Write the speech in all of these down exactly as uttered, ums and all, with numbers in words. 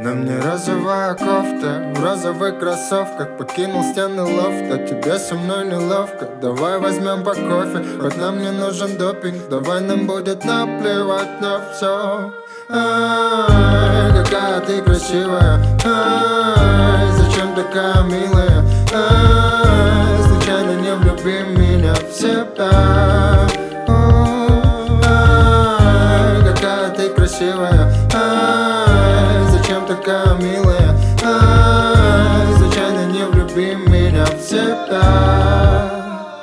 На мне розовая кофта, в розовых кроссовках. Покинул стены лофта, тебе со мной неловко. Давай возьмем по кофе, хоть нам не нужен допинг. Давай нам будет наплевать на все. Ай, какая ты красивая. Ай, зачем такая милая. Ай, случайно не влюби меня в себя. Ай, какая ты красивая. Ай, зачем такая милая. Ай, случайно не влюби меня в себя.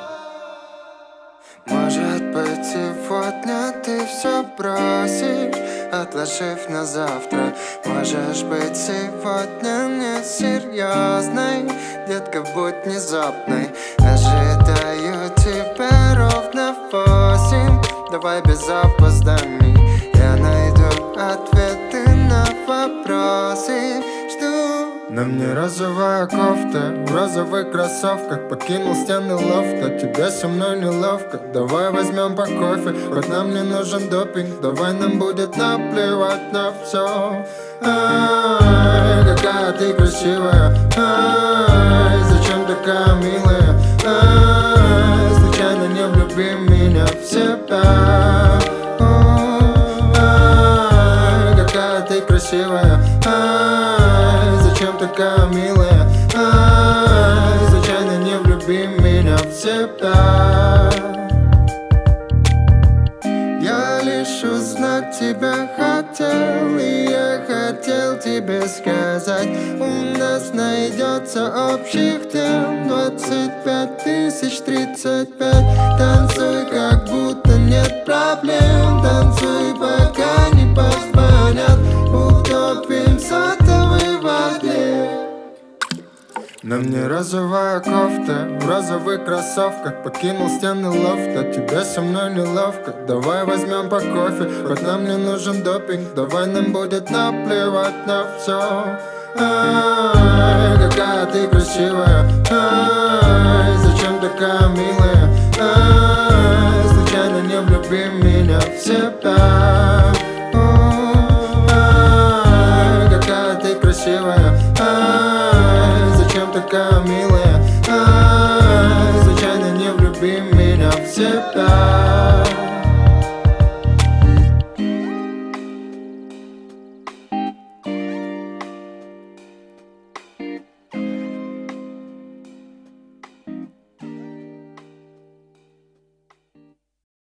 Может быть, сегодня ты все бросишь, отложив на завтра. Можешь быть сегодня не серьезной, детка, будь внезапной. Ожидаю тебя ровно в восемь, давай без опозданий. Я найду ответы на вопросы, жду. На мне розовая кофта, в розовых кроссовках. Покинул стены лофта, тебе со мной неловко. Давай возьмем по кофе, хоть нам не нужен допинг. Давай нам будет наплевать на все. Ай, какая ты красивая. Ай, зачем такая милая. Ай, случайно не влюби меня в себя. Ай, какая ты красивая. Ай, зачем такая милая. Ай, случайно не влюби меня в себя. Я лишь узнать тебя хотел, и я хотел тебе сказать: у нас найдется общих тем. Двадцать пять тысяч тридцать пять. Танцуй, как будто нет проблем. Танцуй, пока не позвонят. Утопим сотовый в огне. На мне розовая кофта, в розовых кроссовках. Покинул стены лофта, тебе со мной неловко. Давай возьмем по кофе, хоть нам не нужен допинг. Давай нам будет наплевать на все. Ай, какая ты красивая. Ай, зачем такая милая. Ай, случайно не влюби меня в себя. Ай, какая ты красивая.